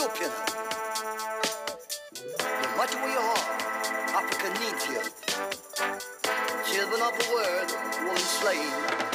Ethiopian. No matter where you are, Africa needs you. Children of the world, one slain.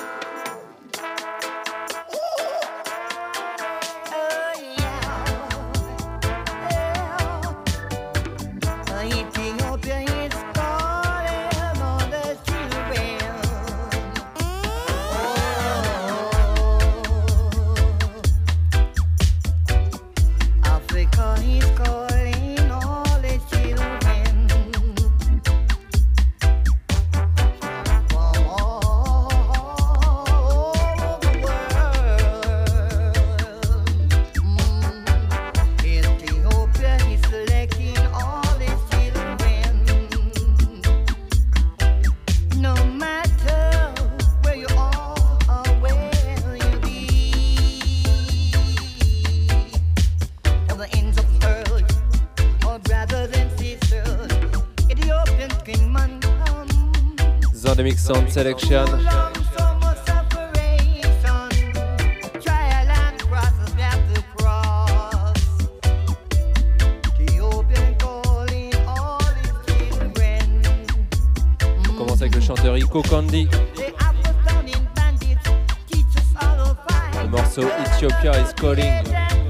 Zandemic Sound Selection. On commence avec le chanteur Iko Candy. Le morceau Ethiopia is Calling.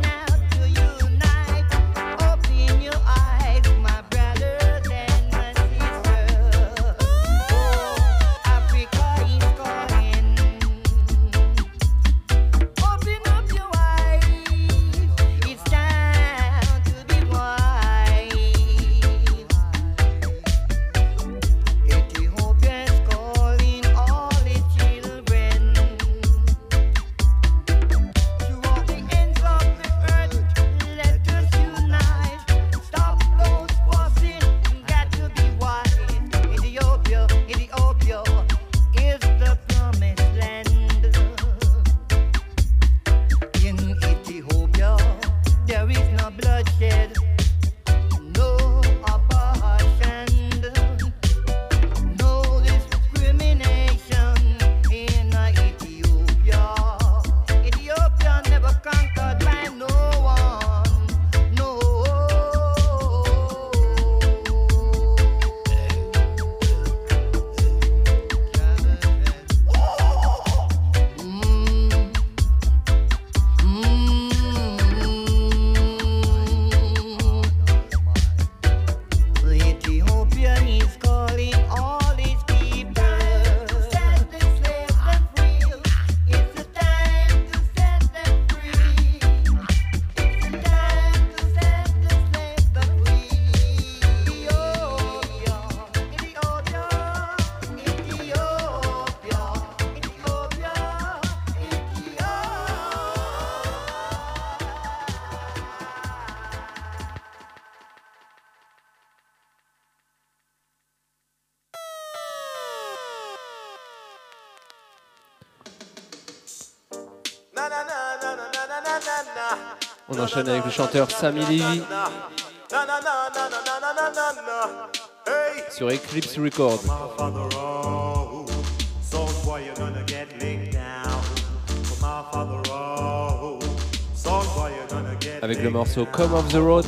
On enchaîne avec le chanteur Sammy Levy sur Eclipse Records avec le morceau Come Off the Road.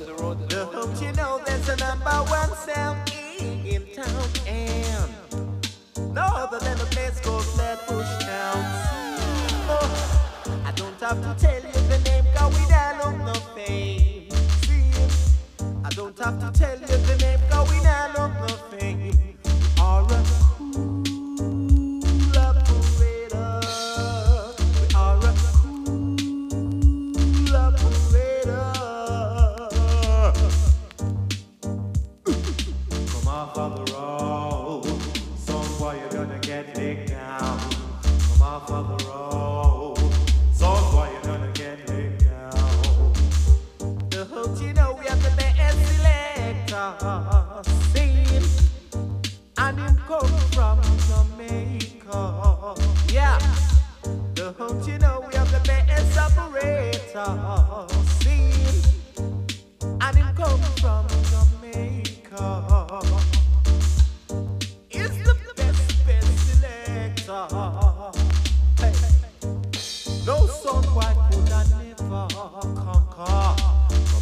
Have to tell you the name, cause we don't know no fame. See, I don't have to tell you the name, cause we don't know no fame. We are a cool operator. We are a cool operator. Come off of the road, some boy you're gonna get licked down. Come off of the road. And him come from Jamaica. Yeah, don't you know we have the best operator scene? And him come from Jamaica. It's the best selector. Hey. No son boy could I never conquer.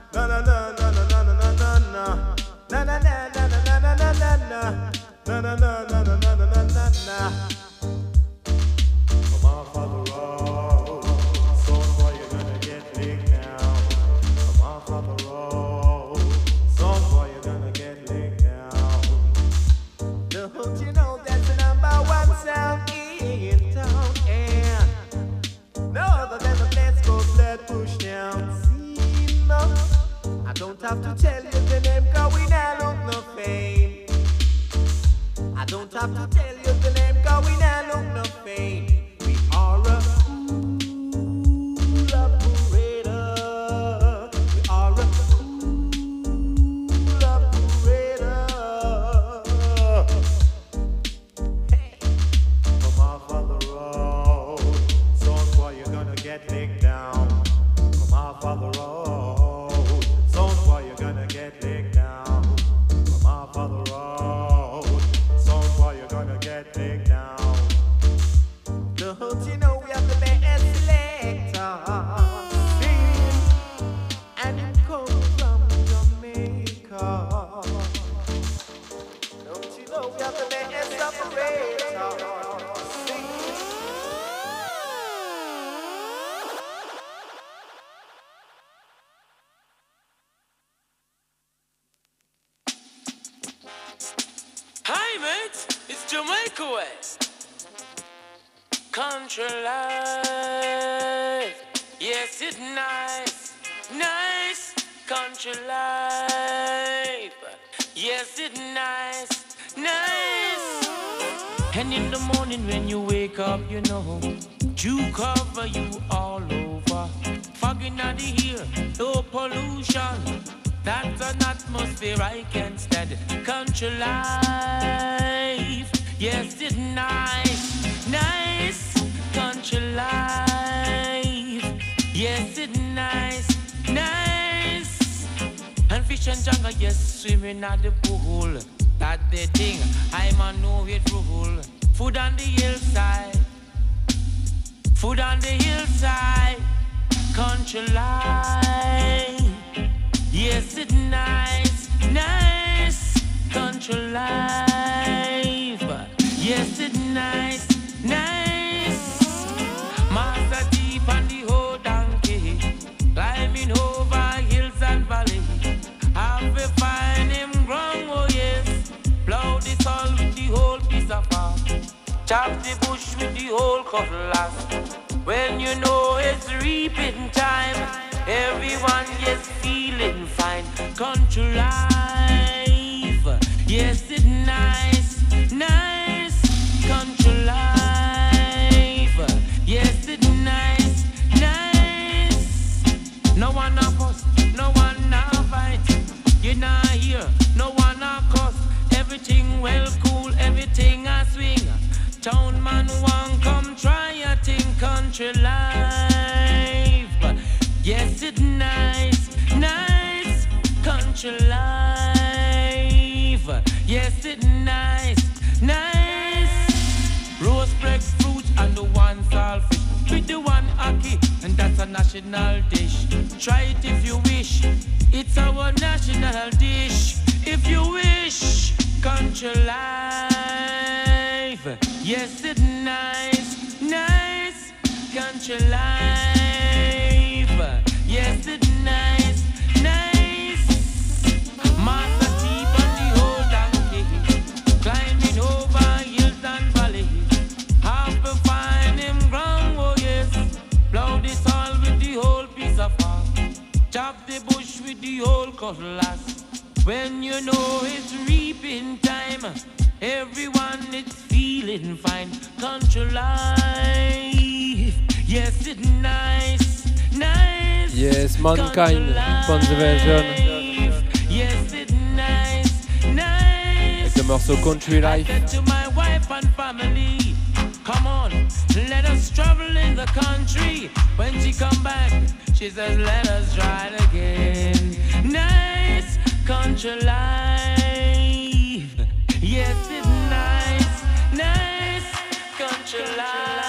na na na na na na na na na. Na na na na na na na na na na. Na na na na na na na na na. Come off of the road, son boy, you're gonna get licked now. Come off of the road, son boy, you're gonna get licked now. Don't you know that's the #1 sound in town, and no other than the Let's Go Blood Push Down scene. No, I don't have to tell you the name, 'cause we now look no fame. I don't have to tell you the name, 'cause we now look no fame. We are a cool operator. We are a cool operator. Hey, come off of the road, son boy, you're gonna get licked down. Come off of the road, son boy, you're gonna get licked down. Come off of the road, son boy, you're gonna get licked down. Don't you know we have the best selector? And it comes from Jamaica. Don't you know we have the best operator? Hi, mate. It's Jamaica way. Country life. Yes, it's nice. Nice. Country life. Yes, it's nice. Nice. And in the morning when you wake up, you know, dew cover you all over. Fog in the ear, no pollution. That's an atmosphere I can't stand. Country life, yes, it's nice, nice. Country life, yes, it's nice, nice. And fish and jungle, yes, swimming at the pool. That's the thing, I'm a know it rule. Food on the hillside, food on the hillside. Country life. Yes, it's nice, nice. Country life. Yes, it's nice, nice. Master deep on the whole donkey, climbing over hills and valleys. Have to find him ground, oh yes. Plow the soil with the whole piece of earth. Chop the bush with the whole cutlass. When you know it's reaping time, everyone is feeling fine. Country life, yes, it's nice, nice. Country life, yes, it's nice, nice. No one a fuss, no one a fight. You're not here, no one a cuss. Everything well cool, everything a swing. Town man want come try a thing. Country life, yes, it's nice, nice. Country life, yes, it's nice, nice. Roast breadfruit and the one saltfish with the one ackee, and that's a national dish. Try it if you wish, it's our national dish. If you wish, country life, yes, it's nice, nice. Country life, yes, it's nice, nice. Master deep on the whole donkey, climbing over hills and valleys. Have to find him ground, oh yes. Plow the soil with the whole piece of earth. Chop the bush with the whole cutlass. When you know it's reaping time, everyone is feeling fine. Country life, yes, it's nice, nice. Yes, Mankind, Pon the version. Yes, it's nice, nice. Avec le morceau Country Life. To my wife and family, come on, let us travel in the country. When she come back, she says, let us try it again. Nice country life. Yes, it's nice, nice country life.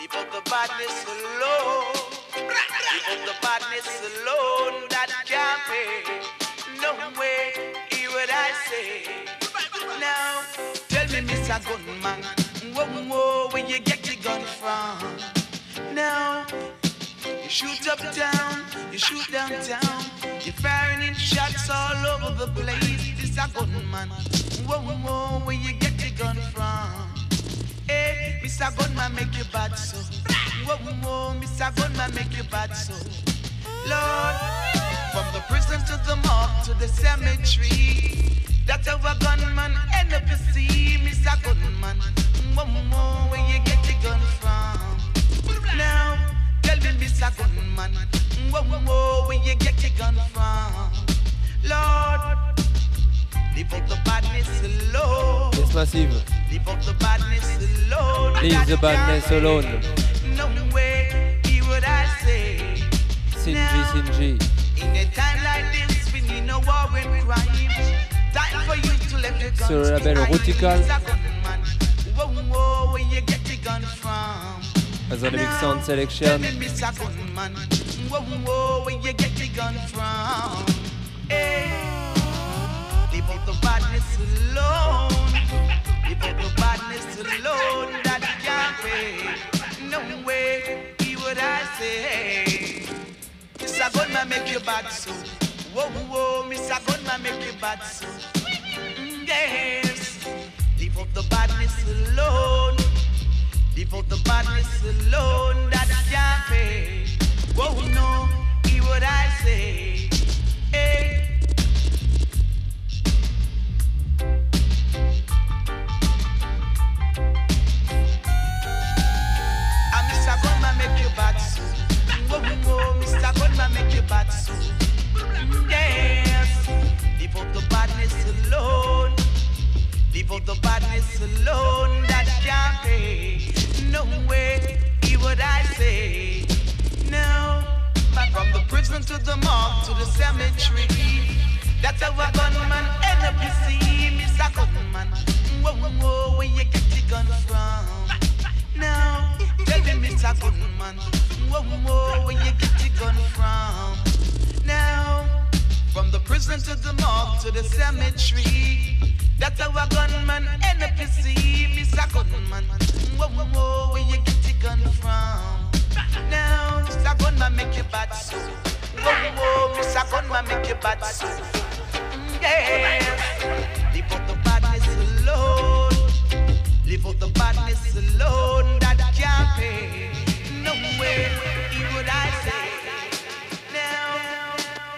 Leave out the badness alone. Leave out the badness alone. That can't pay. No way, hear what I say. Now, tell me, Mr. Gunman, whoa, where you get your gun from? Now, you shoot uptown, you shoot downtown, you're firing in shots all over the place. Mr. Gunman, whoa, where you get your gun from? Hey, Mr. Gunman, make you bad so. Whoa, Mr. Gunman, make you bad so. Lord, from the prison to the morgue to the cemetery, that's how a gunman end up, you see, Mr. Gunman. Whoa, where you get your gun from? Now, tell me, Mr. Gunman, whoa, where you get your gun from? Lord, leave out the badness alone. Yes, Massive. Leave out the badness alone. Leave the badness alone. No way, hear what I say. Sinji. In a time like this, we need no war and crime. Time for you to let the guns Sur le label Rutical. Whoa, where you get your gun from? As a Big Sound Selection. Mr. Gunman, whoa, where you get your gun from? Hey, leave out the badness alone. Leave out the badness alone. That can't pay. No way, hear what I say. Mr. Gunman make you bad so. Whoa, Mr. Gunman make you bad so. Yes, leave out the badness alone. Leave out the badness alone. That can't pay. Whoa, no, hear what I say. Hey. Mr. Gunman make you bad so. Whoa, Mr. Gunman make you bad so. Yes, leave out the badness alone. Leave out the badness alone. That can't pay. No way, hear what I say. Now, back from the prison to the morgue to the cemetery, that's how a gunman end up, you see, Mr. Gunman. Whoa, where you get your gun from? Now, tell me, Mr. Gunman, whoa, where you get your gun from? Now, from the prison to the morgue to the cemetery, that's how a gunman end up, you see, Mr. Gunman. Whoa, where you get your gun from? Now, Mr. Gunman make you bad so. Whoa, Mr. Gunman make you bad so. Yes, leave out the badness alone. Leave out the badness alone. That can't pay. No way, hear what I say. Now,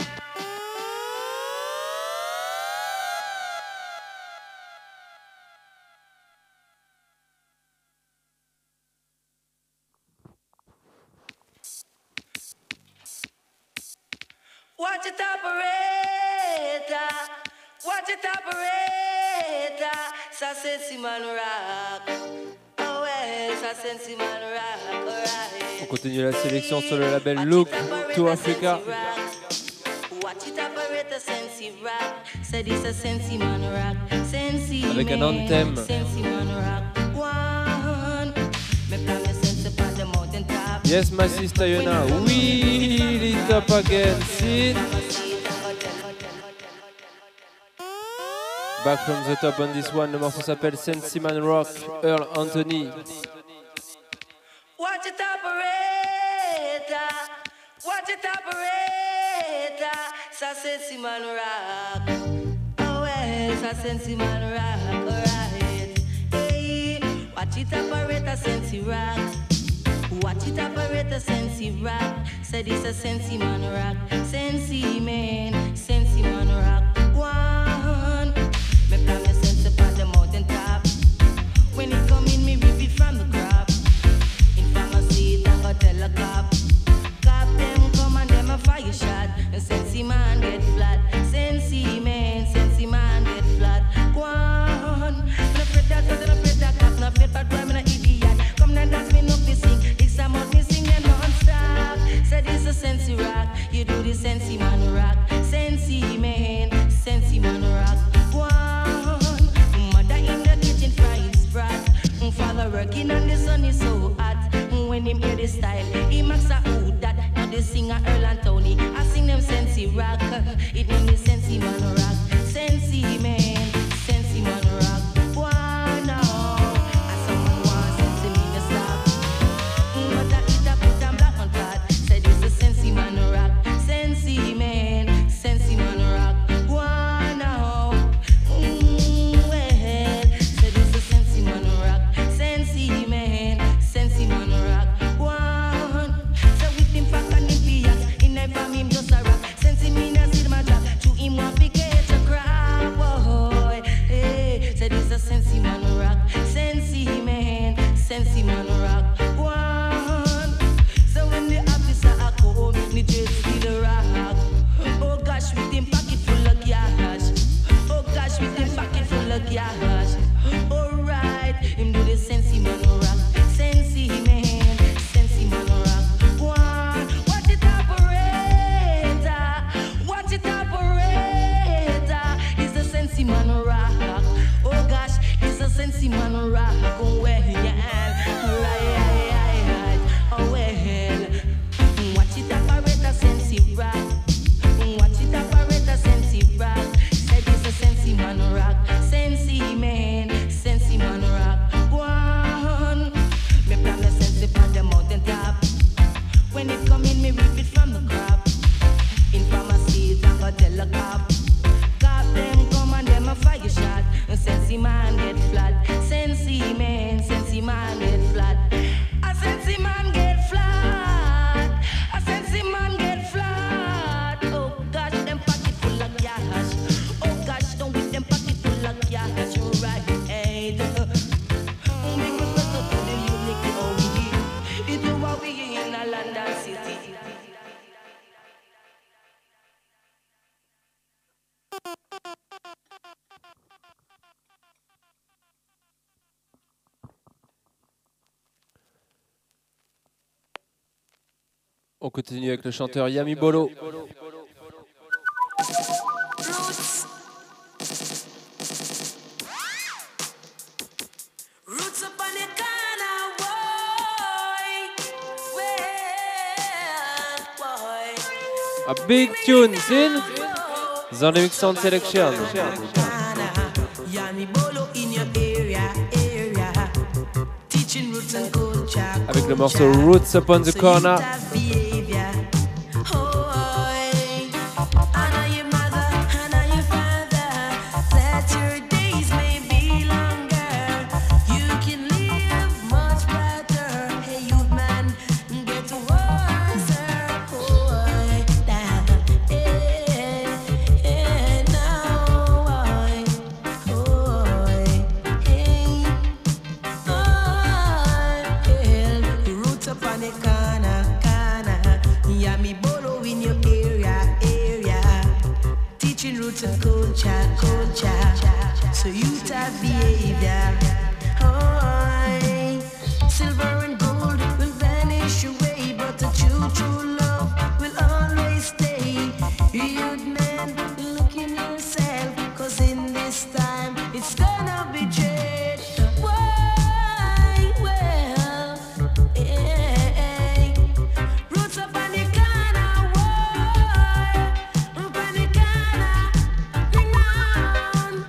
watch it operator, watch it operator. Ça sensi man rock, oh ouais, ça sensi man rock, alright. On continue la sélection sur le label Look to Africa. Watch it operator, sensi rock. Said it's a sensi man rock, sensi man. Avec un anthem. Sensi man rock, one. Me plan me sensi upon the mountain top. Yes, my sister Yona. Wheel it up again. Sit. Back from the top on this one. Le morceau s'appelle Sensi Man Rock. Earl Anthony. Watch it operator, watch it operator. Ça sensi man rock, oh well, ça sensi man rock, alright. Hey, watch it operator, sensi rock. Watch it operator, sensi rock. Said it's a sensi man rock, sensi man rock. One, me plan me sense upon the mountain top. When it come in, me rip it from the crop. In pharmacy, I go tell a cop. Cop them come and them a fire shot. And sensi man get flat. Sensi man get flat. Go on. No afraid that, no afraid that cop. No afraid bad boy, me no idiot. Come and dance me no fi sing. This time out me sing them non-stop. Said it's a sensi rock. You do the sensi man rock. Sensi man rock. Go on. Mother in the kitchen frying sprat. Father working and the sun is so hot. when him hear this style. He max a who that, now the singer Earl and Tony. I sing them Sensi rock, it name is Sensi man rock. Sensi man, Sensi man rock. Why now? As someone wants Sensi me to stop. But I eat a put and black on flat. Said it's a Sensi man rock. Sensi man, Sensi man rock. Why now? Well, said it's a Sensi man rock. Sensi man, Sensi man rock. One. So with him fuck and him piat, in night from him just a rock. Sensi me na see my job, to him want to catch a crowd. Boy, hey, said it's a Sensi man rock. Sensi man, Sensi man rock. One. So when the officer a come, me just feel the rock. Oh gosh, with him pocket full of cash. Oh gosh, with him pocket full of cash. Alright, him do the Sensi man rock. Sensi man, Sensi man rock. One, watch it operator. Watch it operator. It's a Sensi man rock. Oh gosh, it's a Sensi man rock. Oh well, yeah, right. Oh well, watch it operator, Sensi rock. Watch it operator, Sensi rock. Said it's a Sensi man rock. Sensi man, Sensi man rock. One, me plant the Sensi on the mountain top. When it come in, me rip it from the crop. In pharmacies, I go tell a cop. Cop them come and them a fire shot. Sensi man get flat. Sensi man get flat. A Sensi man get flat. A Sensi man get flat. Oh gosh, them pocket full of cash. Oh gosh, don't with them pocket full of cash. You right, hey. Make me go to the unique OE. It do what we in a London city. On continue avec le chanteur Yami Bolo. Roots up on the corner, boy. A big tune, sin? The Remix Sound Selection. Yami Bolo in your area. Teaching roots and culture. Avec le morceau Roots Upon the Corner. So you type behavior. Oh, silver and gold will vanish away, but the true love will always stay. Youth man, look in yourself, cause in this time it's gonna be trade. Why? Well, yeah. Roots up on the corner, why? Up on the corner, ring on.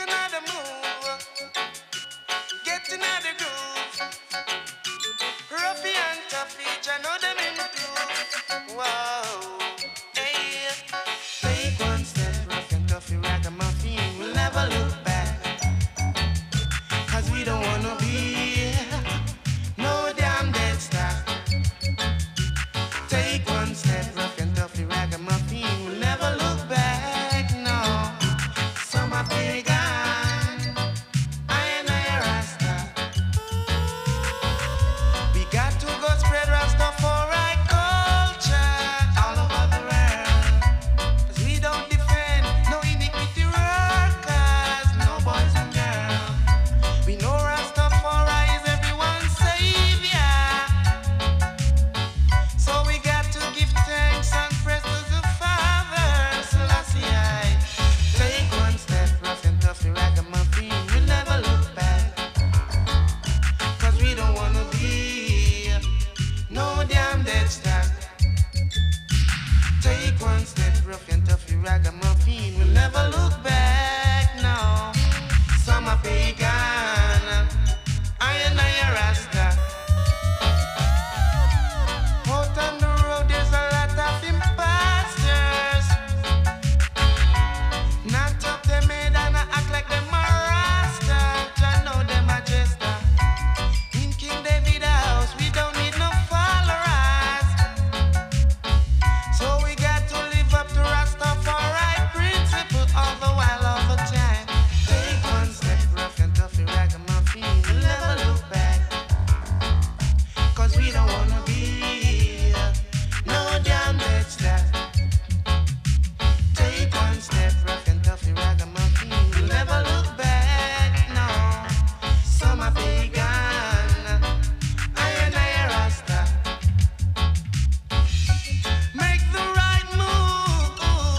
another move, getting out the groove. Ruffy and Tuffy, I know them improve. Whoa, hey. Take one step, Ruffy and Tuffy, ragamuffin. We'll never look back, 'cause we don't wanna be no damn dead stock. Take one step, Ruffy and Tuffy, ragamuffin. We'll never look back, no. Some are pagan, I and I are Rasta. We got to go spread Rastafari culture all over the world. 'Cause we don't defend no iniquity workers, no boys and girls. We know Rastafari is everyone's savior. So we got to give thanks and praise to the Father, Selassie I. Take one step, Ruff and Tuffy, ragamuffin. We'll never look back, 'cause we don't wanna be no damn dead stock. Take one step, Ruff and Tuffy, ragamuffin. We'll never look back, no. Some are pagan, I and I are Rasta. Out on the road there's a lot of imposters. Knocked up them head and I act like them are Rasta. I know them are jester. In King David house we don't need no followers. So we got to live up to Rastafari principle all the while, all the time. Take one step, Ruff and Tuffy, ragamuffin. We'll never look back, 'cause we don't wanna be no damn dead stock. Take one step, Ruff and Tuffy, ragamuffin. We'll never look back, no. Some are pagan, I and I are Rasta. Make the right move,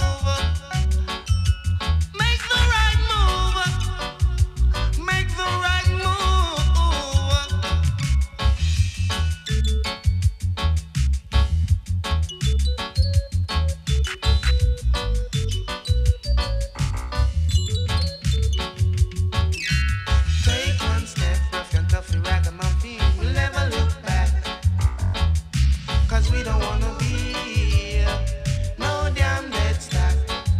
make the right move, make the right move. Take one step, Ruff and Tuffy, ragamuffin. We'll never look back, 'cause we don't wanna be no damn dead stock.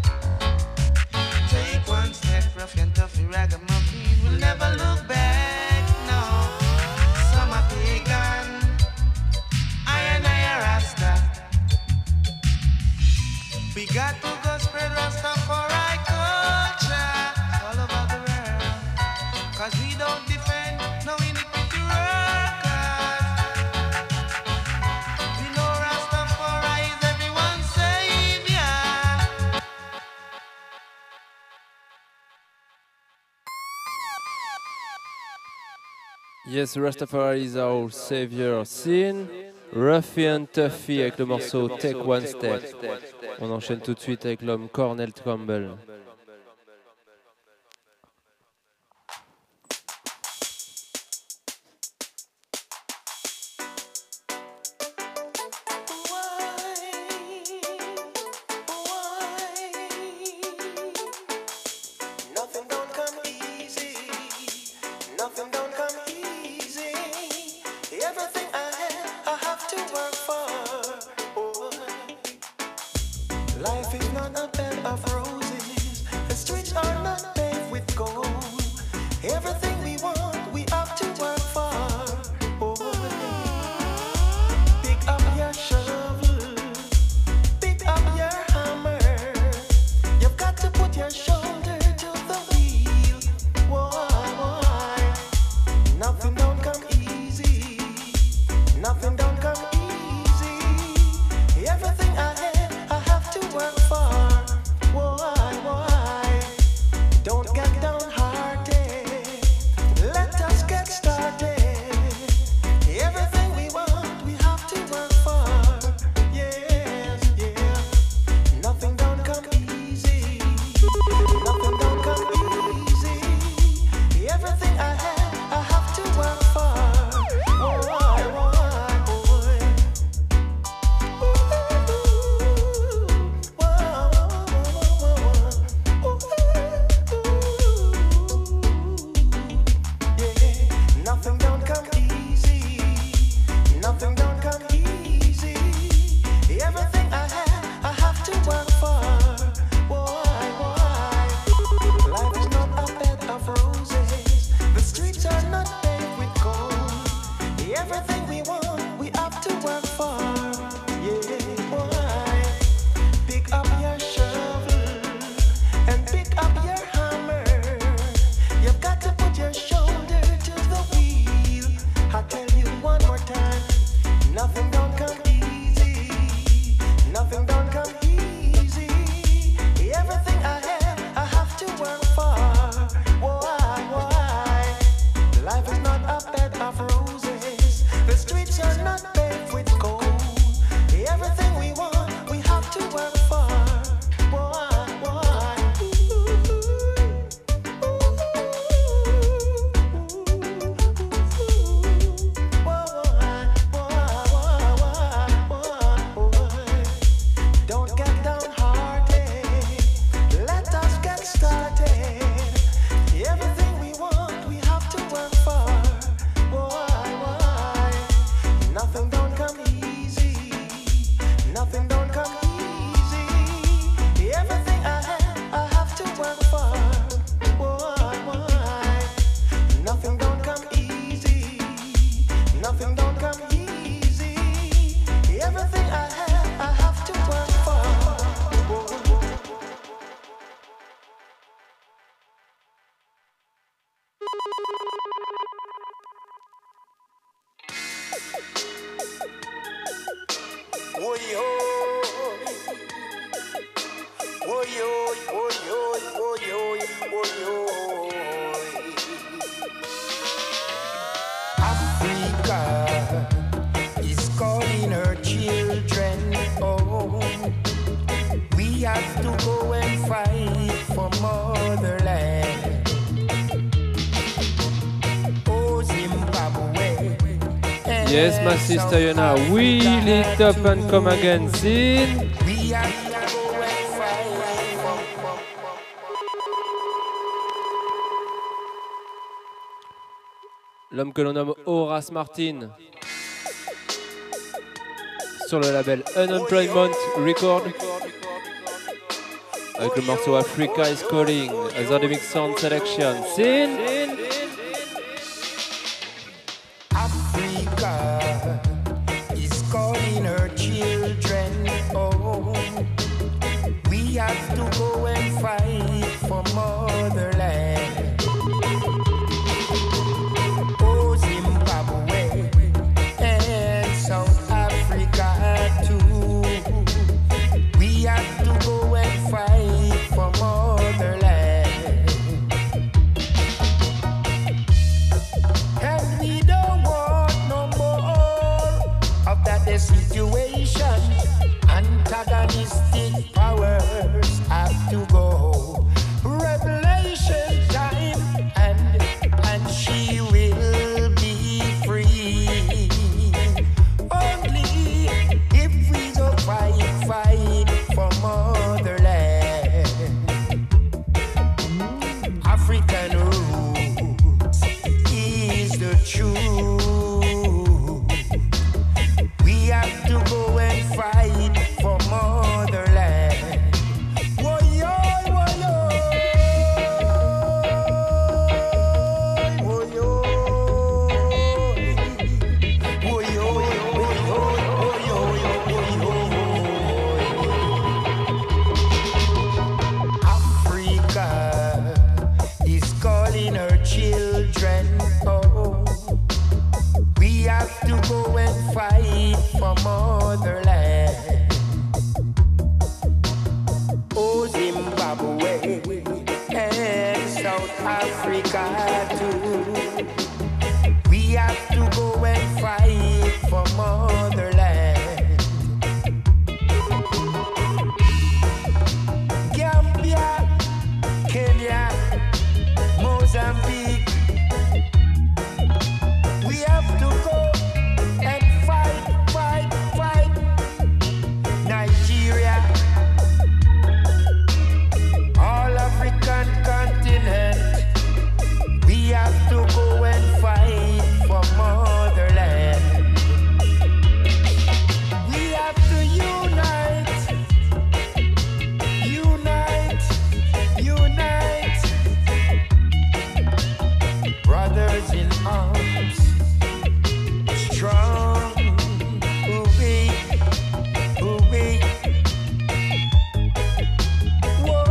Take one step, Ruff and Tuffy, ragamuffin. We'll never look back, no. Some are pagan, I and I are Rasta. We got to go spread Rastafari culture all over the world, 'cause we don't defend no iniquity workers. We know Rastafari is everyone's savior. Yes, Rastafari is our savior. Sin, Ruffy and Tuffy avec le morceau Take One Step. On enchaîne tout de suite avec l'homme Cornell Campbell. Nothing don't come easy. Nothing don't come easy. Everything I have to work for. Oh. Life is not a bed of roses. Africa is calling her children home. We have to go and fight for motherland. Oh, Zimbabwe. Yes, my sister Yona, we lit up and come again, sin. We have to go and fight for L'homme que l'on nomme Horace Martin sur le label Unemployment Record avec le morceau Africa is Calling, Azademic Sound Selection. Sin. Africa is calling her children home. We have to go and fight for motherland. Oh, Zimbabwe and South Africa too. We have to go and fight for motherland. And we don't want no more of that situation. Antagonistic powers have to go. Revelation time, and she will be free. Only if we go fight for motherland. African roots is the truth. We have to go and fight for motherland. Woyo, woyo, woyo, woyo, Africa is calling her children home. We have to go and fight for motherland. Oh, Zimbabwe and South Africa too. We have to go and fight for motherland. Gambia, Kenya, Mozambique. We have to go and fight. Nigeria, all African continent. We have to go and fight for motherland. We have to unite, brothers in arms, strong, ooh-wee. Whoa,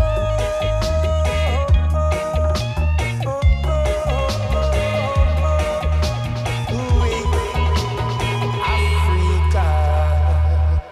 ooh-wee. Africa.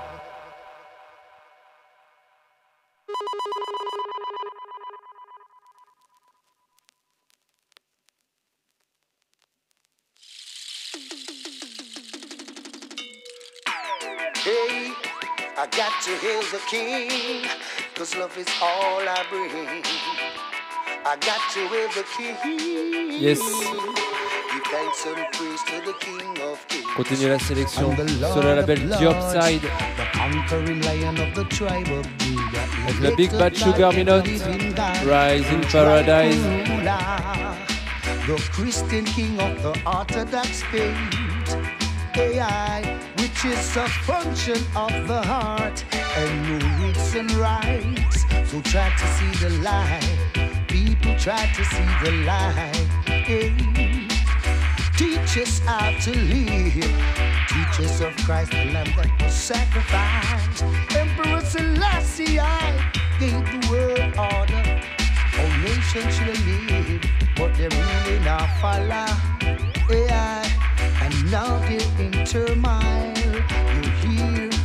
Hey, I got to hail the King, 'cause love is all I bring. I got to hail the King. Yes. Give thanks and praise to the King of Kings. Continue la sélection sur le label Diopside The conquering lion of the tribe of Judah. avec la Big Bad Sugar Minot, Rise in Paradise. The Christian king of the Orthodox faith, AI, which is a function of the heart and no roots and rights. So try to see the light, people try to see the light. Hey. Teach us how to live, teach us of Christ, the Lamb that was sacrificed. Emperor Selassie gave the world order, all nations should live, but they really not follow. AI, and now they're in turmoil. You hear them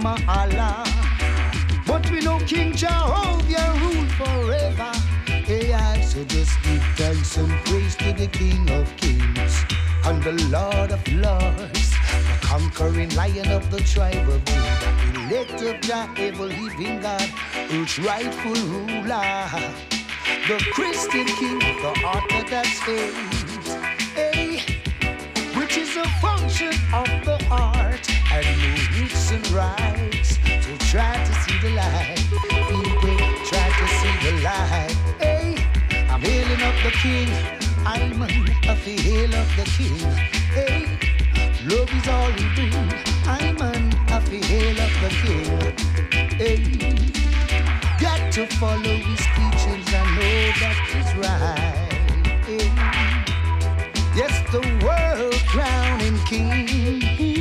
my Allah. But we know King Jehovah rule forever. AI, so just give thanks and praise to the King of Kings and the Lord of Lords, the conquering Lion of the tribe of Judah, elect of Jah, ever living God, who's rightful ruler, the Christian King of the Orthodox faith, hey, which is a function of the heart and no roots and rights. So try to see the light, people try to see the light. Hey, I'm hailing up the King. I'm a hail of the King. Hey, love is all he brings. I'm a hail of the King. Hey, got to follow his teachings. I know that is right. Hey, yes, the world crowning King.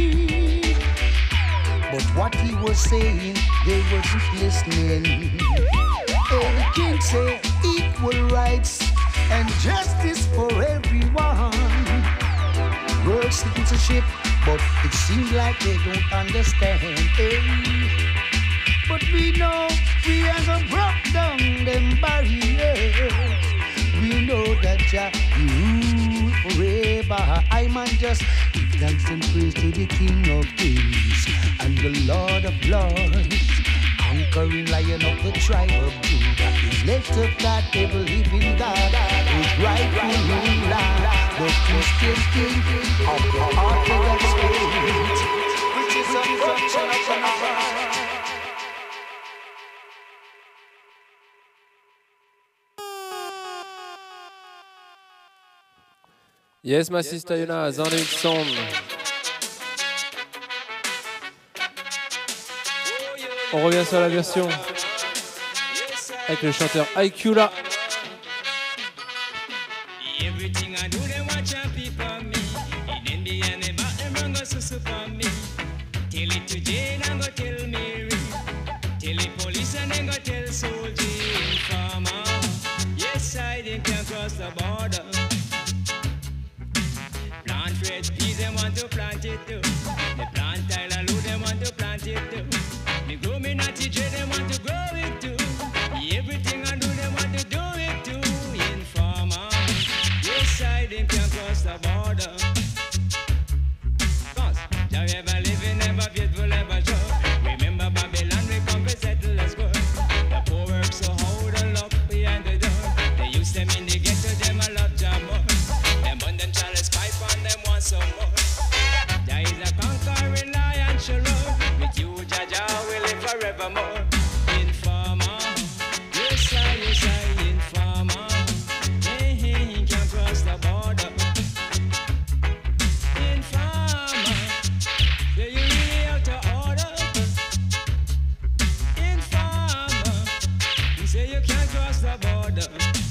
But what he was saying, they wasn't listening. The King said equal rights and justice for everyone. World citizenship, but it seems like they don't understand. Hey. But we know we have a broke down them barriers. We know that Jah rule forever. I man just give thanks and praise to the King of Kings and the Lord of Lords, conquering Lion of the tribe of Judah, elect of God, ever living God, who's rightful ruler, the Christian King of the Orthodox faith, which is a function of the heart. Yes, my sister Yuna, Zandvik Sound. On revient sur la version avec le chanteur IQ là. Everything I do, they watch and people me. In the end, they back them run go susu for me. Tell it to Jane and go tell Mary. Tell the police and then go tell soldier farmer. Yes, I think can cross the border. Plant red peas, they want to plant it too. They plant Tyler Lou, they want to plant it too. Me grow me natty J, they want to grow it too. Everything I do, they want to do it too. Informer, yes, I them can cross the border. Cause Jah ever living, ever faithful, ever sure. Remember Babylon, we come to settle us good. The poor work so hard and lock behind the door. They use them in the ghetto, them a love Jah more. Them burn them chalice pipe and them want some more. Jah is a conquering lion, sure. With you, Jah Jah will live forevermore. Informer, yes I, informer. Hey, he can cross the border. Informer, yeah, you really out of order. Informer, you say you can't cross the border.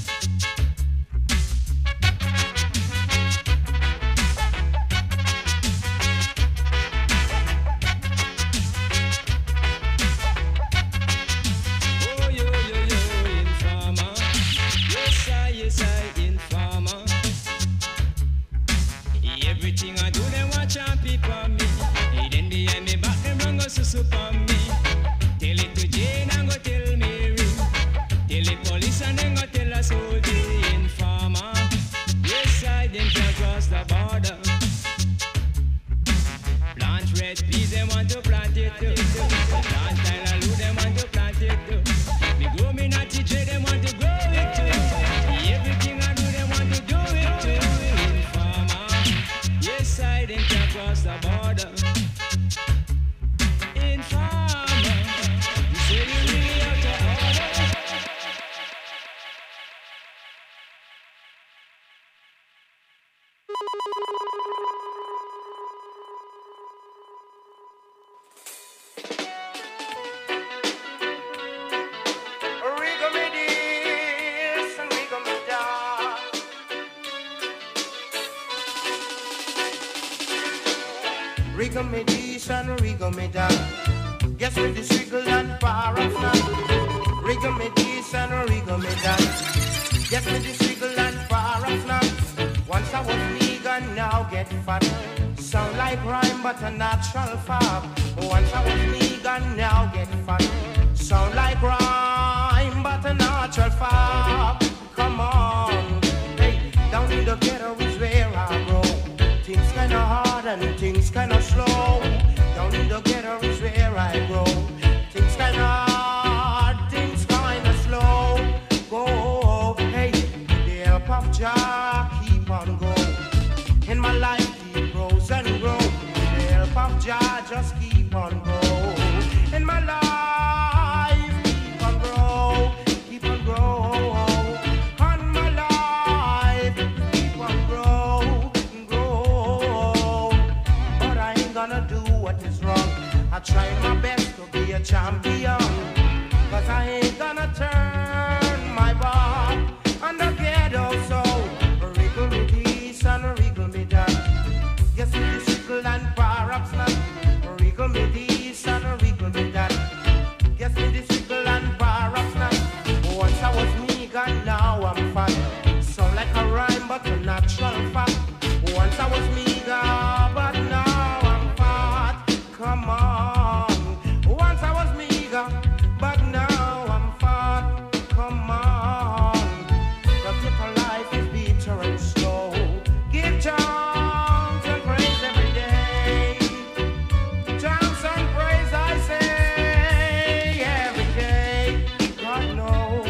Everything I do, they watch and people me. They then behind me back, them run go susu for me. Tell it to Jane and go tell Mary. Tell the police and then go tell a soldier informer. Yes, I them can cross the border. Plant red peas, they want to plant it too. Plant Tyler Lou, they want to plant it too. Me grow me natty J, they want to grow it too. Everything I do, they want to do it too. Yes, I didn't cross the border. Informer, you say you really out of order. Riggle me this and riggle me that. Guess with this wriggle and far off now. Riggle me this and riggle me that. Guess with this wriggle and far off now. Once I was vegan, now get fat. Sound like rhyme, but a natural fact. Once I was vegan, now get fat. Sound like rhyme, but a natural fact. Come on, hey, down in the ghetto is where I grow. Things kinda hard and things kinda slow. Down in the ghetto is where I grow. Things kinda hard, things kinda slow. Go, hey, the help of Jah keep on going. In my life it grows and grows. The help of Jah just keep on growing. In my life keep on grow, keep on grow. On my life keep on grow, grow. But I ain't gonna do what is wrong. I try my best to be a champion. Cause I ain't gonna turn my back on the ghetto soul. Wriggle me this and wriggle me that. Yes, it is sickle and perhaps not. Wriggle me this and wriggle me that. Yes, it is sickle and perhaps not. Once I was meager, now I'm fat. Sound like a rhyme, but a natural fact. Once I was meager, but now I'm fat. Come on. Once I was meager, but now I'm fat. Come on. The people life is bitter and slow. Give thanks and praise every day. Thanks and praise I say every day. God knows.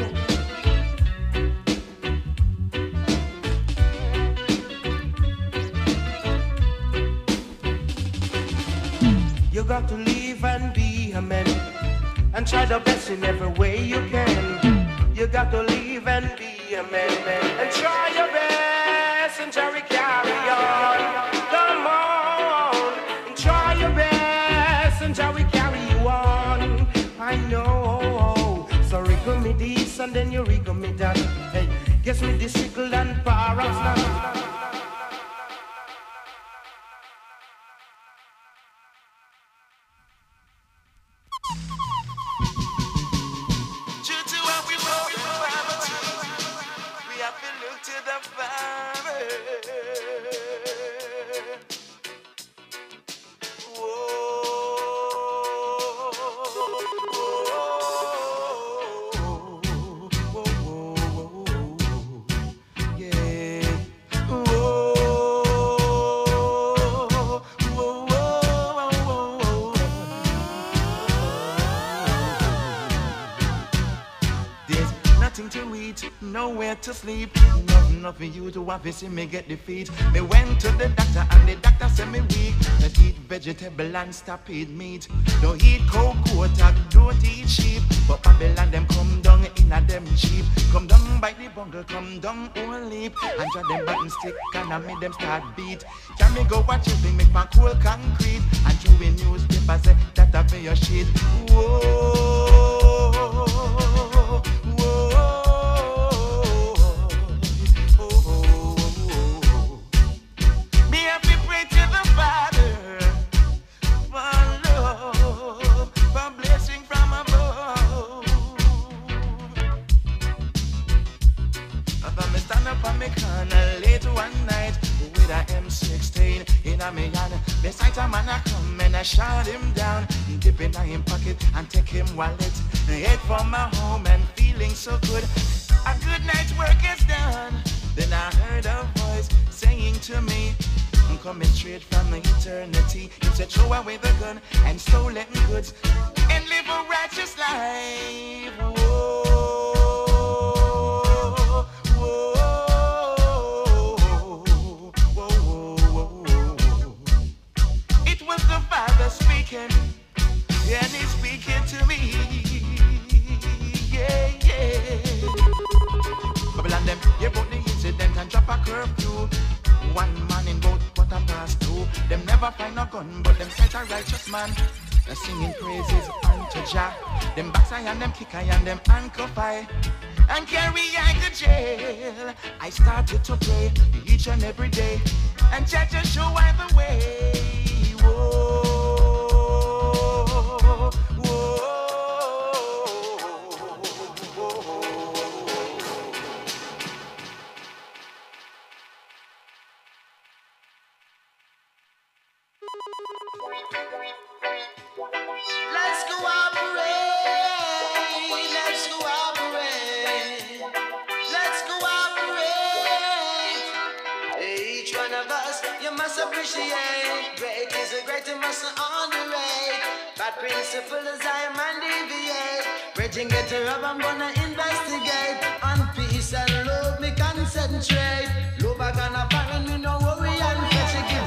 You got to live and be a man, and try the best in every way you can. You got to live and be a man, and try your best and try to carry on. Come on, and try your best and try to carry you on. I know. So wriggle me this and then you wriggle me that. Hey, guess me this wriggle and perhaps not. Due to what we know in poverty, we have to look to the Father. There's nothing to eat, nowhere to sleep. Nothing you to have to see me get defeat. Me went to the doctor and the doctor said me weak. That eat vegetable and stop eat meat. Don't eat cocoa, don't eat sheep. But Babylon them come down in a them cheap. Come down by the bungle, come down all leap. And try them button stick and I make them start beat. Can me go watch you make my cool concrete. And you in newspaper say that I pay your shit. Whoa. Me have to pray to the Father for love, for blessing from above. If me stand up on me corner late one night with a M16 in a me hand, beside a man I come and I shot him down, dip in him pocket and take him wallet, head for my home and feeling so good. A good night's work is done. Then I heard a voice saying to me, I'm coming straight from eternity. He said, throw away the gun and stolen goods and live a righteous life. Whoa, whoa, whoa, whoa. It was the Father speaking, and he's speaking to me. Yeah, yeah. Babylon them, you brought the incident and drop a curfew. One man in boat, $2:15. Them never find a gun, but them set a righteous man. They're singing praises unto Jah. Them backside and them kick I and them handcuff I. And carry I to jail. I started to pray each and every day. And Jah just show I the way. Whoa. Let's cooperate. Let's cooperate. Let's cooperate. Each one of us, you must appreciate. Great is a great, you must underrate. That principle is I man deviate. Bridging get to rub, I'm gonna investigate. On peace and love, me concentrate. Love I gonna find me, no worry and fetch again.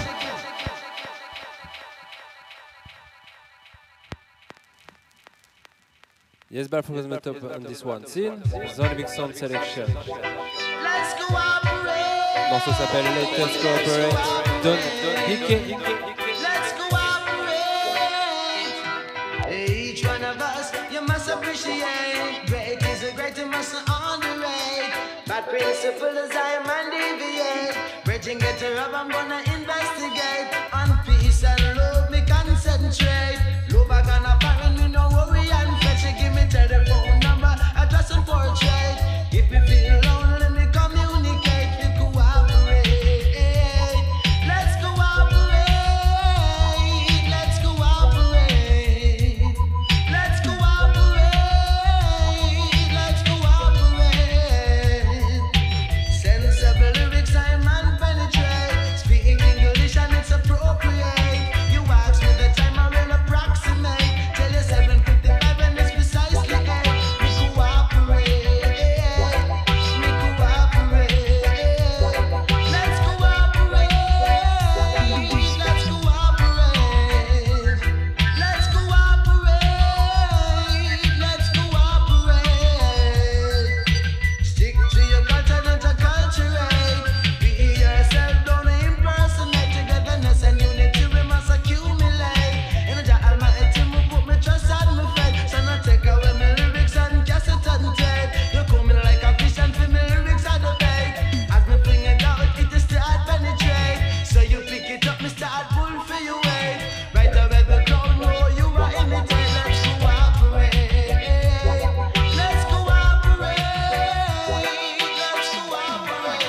Yes, Balfour was met up on this one. Scene, Zolvik Sound Selection. Let's cooperate. Morceau s'appelle Let Us Cooperate. Don't Hickey. Let's cooperate. Each one of us, you must appreciate. Great is a great, you must underrate. That principle is I man deviate. Bridging get to rub, I'm gonna investigate. On peace and love, me concentrate. Love I gonna find me, no worry and fetch it. Give me telephone number, address and portrait. If me feel lonely, me communicate. We cooperate. Let's cooperate. Let's cooperate. Let's cooperate. Let's cooperate. Sensible lyrics I man penetrate. Speaking English and it's appropriate. You ask me the time I will approximate. Tell you 7:55 and it's precisely 8. We cooperate. We cooperate. Let's cooperate. Let's cooperate. Let's cooperate. Let's cooperate. Stick to your culture, not to culturate. Be yourself, don't impersonate. Togetherness and unity we must accumulate. In the Almighty, me put me trust and me faith. So not take away my lyrics and cassette and tape. You coming like a fish and feel my lyrics are the bait. As me fling it out, it is start penetrate. So you pick it up, me start pull for you weight. Right away the crowd know you are imitate. Let's cooperate. Let's cooperate. Let's cooperate.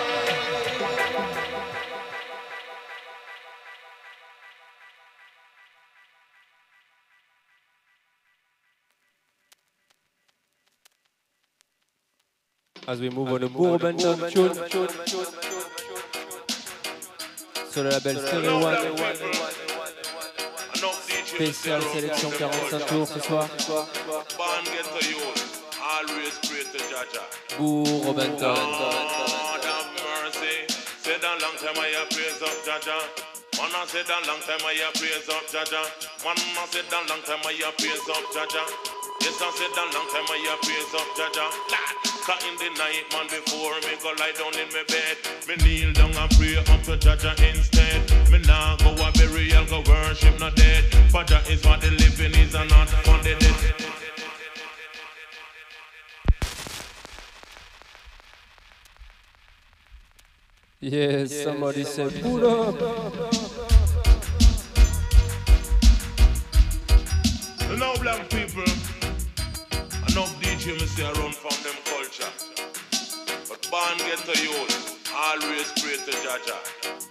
As we move on the Bourbon Town tune. Sur le label Stereo One. Spécial sélection 45 tours ce soir. Bourbon Town. Lord have mercy. Said a long time I have praise up Jaja. Man, I said a long time I have praise up Jaja. Man, I said a long time I have praise up Jaja. Yes, I said a long time I have praise up Jaja. Cause in the night, man, before me go lie down in my bed, me kneel down and pray up to Jaja instead. Me nah go a burial, go worship not dead. For Jah is what the living is and not for the dead. Yes, somebody said pull up. Now black people, enough DJ me say run from them culture. But born get to youth, always pray to Jaja.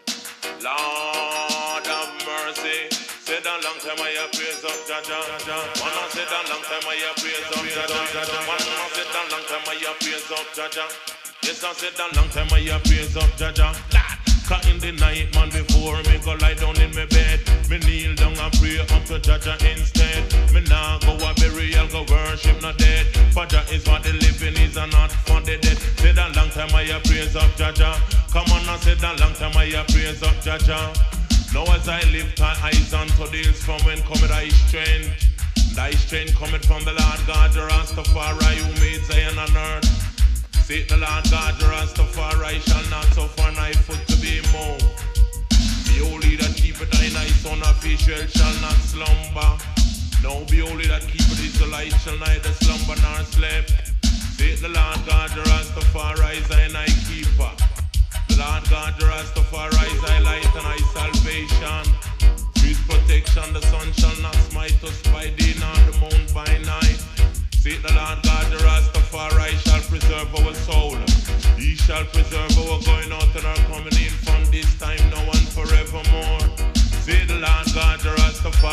Lord have mercy. Said a long time I have praise up Jaja. Man, I said a long time I have praise up Jaja. Man, I said a long time I have praise up Jaja. Yes, I said a long time I have praise up Jaja. Cause in the night, man, before me go lie down in my bed, me kneel down and pray up to Jaja instead. Me nah go a burial, go worship not dead. For Jah is what the living is and not for the dead. Said a long time I have praise up Jaja. Come on, I said a long time I have praise up Jaja. Now as I lift my eyes unto the hills, from when cometh thy strength. Thy strength cometh from the Lord God, the Rastafari, who made Zion and earth. Say the Lord God, the Rastafari shall not suffer thy foot to be moved. The holy that keepeth thine eye, son of Israel, shall not slumber. Now be holy that keepeth Israelite, shall neither slumber nor sleep. Say the Lord God, the Rastafari is thine eye keeper. The Lord God, the Rastafari is thy light and thy salvation. With protection, the sun shall not smite us by day, nor the moon by night. Say the Lord God, the Rastafari shall preserve our soul. He shall preserve our going out and our coming in from this time now and forevermore. Say the Lord God, the Rastafari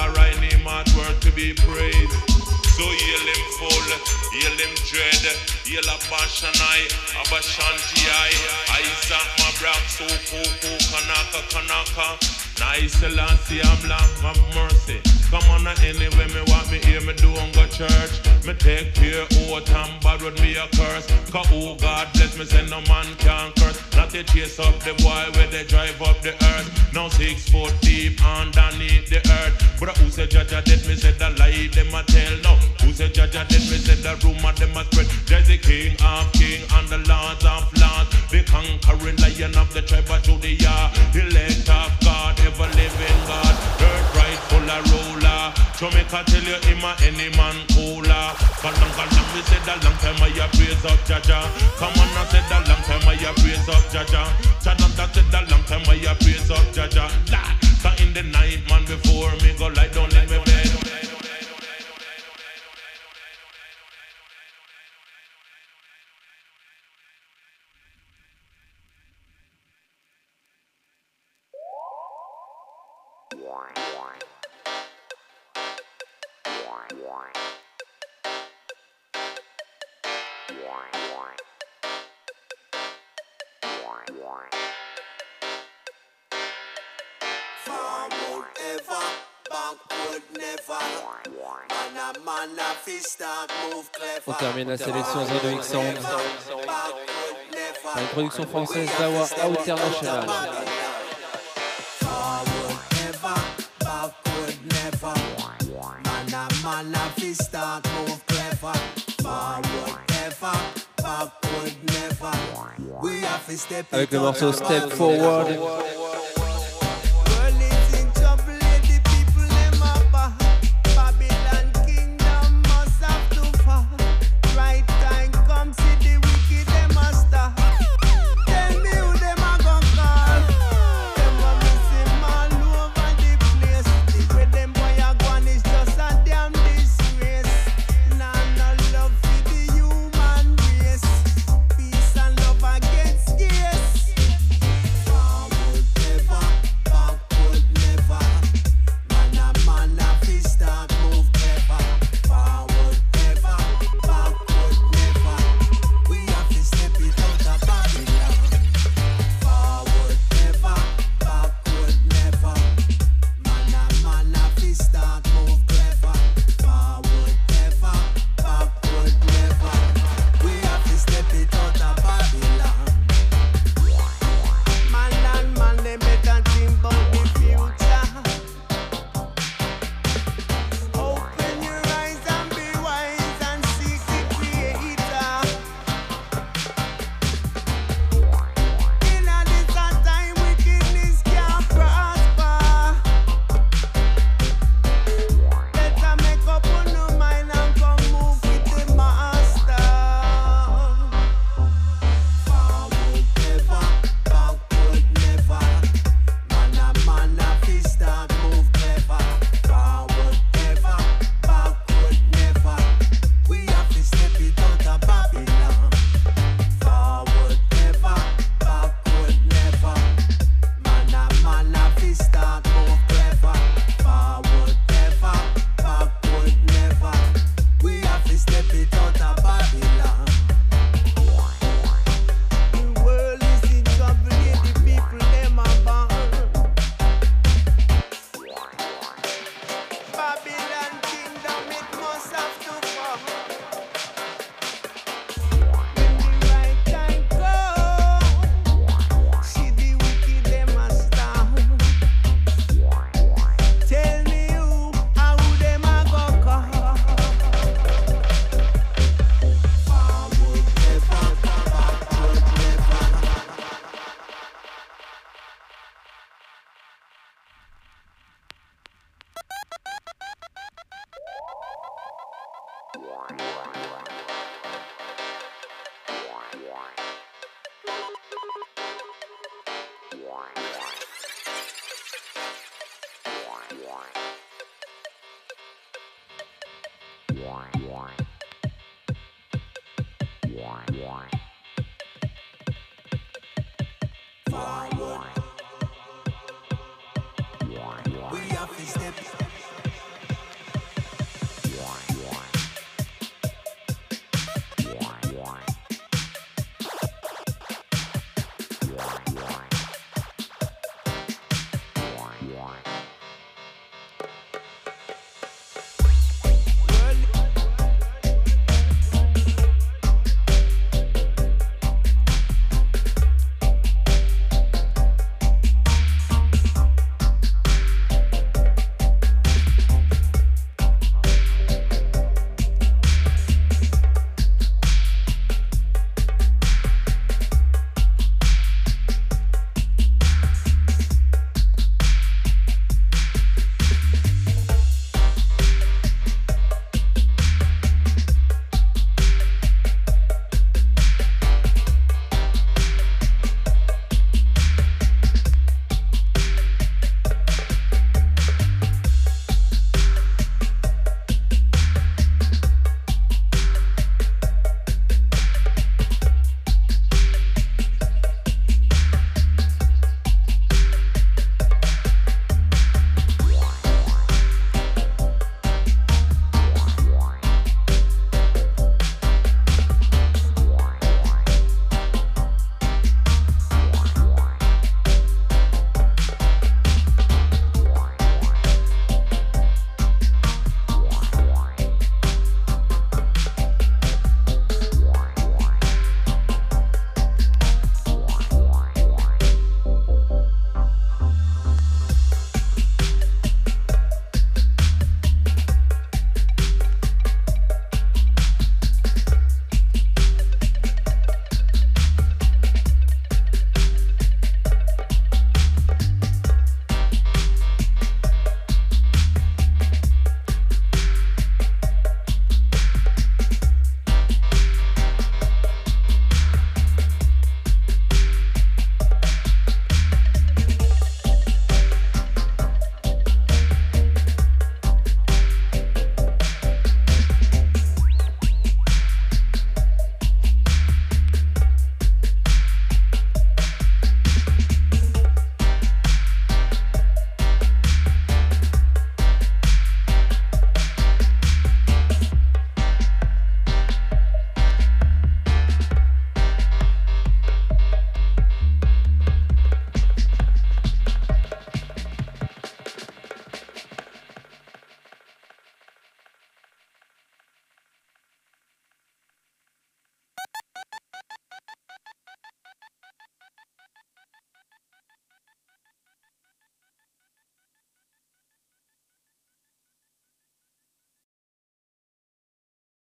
be praised. So heal him full, heal him dread, heal a Bashanai, Abashanti Isaac Mabrak, so Koko, Kanaka. Nice Selassie, I'm long, have mercy. Come on, anyway, me want me hear me do on go church. Me take care, oh, time bad with me a curse. Cause oh God bless me, say no man can curse. Not they chase up the boy where they drive up the earth. Now 6 foot deep underneath the earth. But who said Jaja dead, me said the lie, them a tell now. Who said Jaja dead, me said the rumor, them a spread. There's the king of king and the lords of lords. The conquering lion of the tribe of Judea. Elect of God, ever living God. Earth right full of ruler. Jamaica tell you him a any man cooler. Galang, me said a long time I praise up Jaja. Come on, I said a long time I praise up Jaja. Chadanta said a long time I praise up Jaja. Cause in the night, man, before me go lie down in my bed. Forward ever, backward never. Man a fist start move clever. On termine la sélection Zeno X Sound par une production française d'Awa International. Forward ever, backward never. Man a fist start move clever. Forward ever, backward never. We have to step Avec le morceau Step Forward.